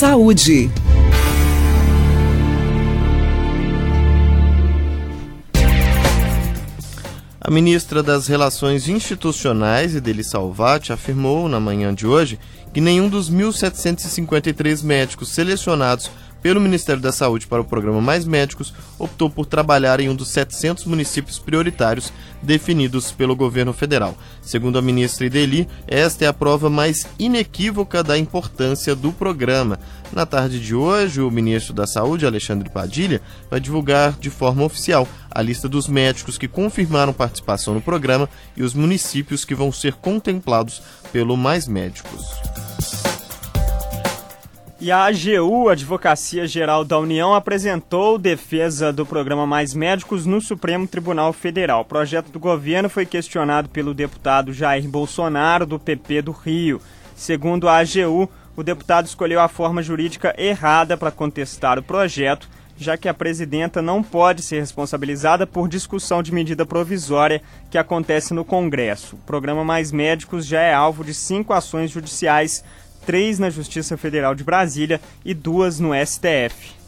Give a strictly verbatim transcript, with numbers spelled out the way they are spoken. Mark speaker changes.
Speaker 1: Saúde.
Speaker 2: A ministra das Relações Institucionais, Idely Salvati, afirmou na manhã de hoje que nenhum dos mil setecentos e cinquenta e três médicos selecionados pelo Ministério da Saúde para o programa Mais Médicos optou por trabalhar em um dos setecentos municípios prioritários definidos pelo governo federal. Segundo a ministra Idely, esta é a prova mais inequívoca da importância do programa. Na tarde de hoje, o ministro da Saúde, Alexandre Padilha, vai divulgar de forma oficial a lista dos médicos que confirmaram participação no programa e os municípios que vão ser contemplados pelo Mais Médicos.
Speaker 3: E a A G U, Advocacia Geral da União, apresentou defesa do programa Mais Médicos no Supremo Tribunal Federal. O projeto do governo foi questionado pelo deputado Jair Bolsonaro, do P P do Rio. Segundo a A G U, o deputado escolheu a forma jurídica errada para contestar o projeto, já que a presidenta não pode ser responsabilizada por discussão de medida provisória que acontece no Congresso. O programa Mais Médicos já é alvo de cinco ações judiciais, três na Justiça Federal de Brasília e duas no S T F.